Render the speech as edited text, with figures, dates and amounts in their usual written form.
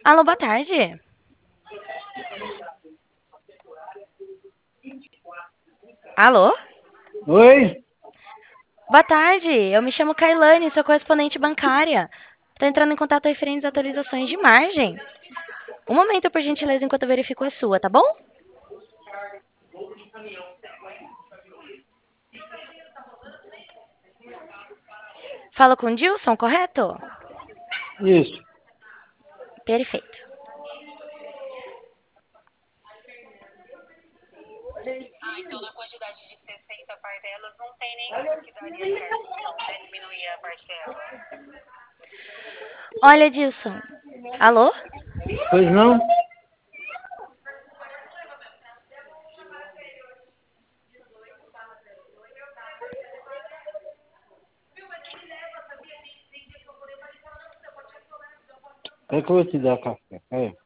Alô, boa tarde. Alô? Oi? Boa tarde. Eu me chamo Kailane, sou correspondente bancária. Estou entrando em contato referente às atualizações de margem. Um momento, por gentileza, enquanto eu verifico a sua, tá bom? Fala com o Dilson, correto? Isso. Perfeito. Ah, então na quantidade de 60 parcelas não tem nenhum que daria certo, não, né? Diminuir a parcela. Olha, Dilson. Alô? Pois não? É que eu vou te dar café. É.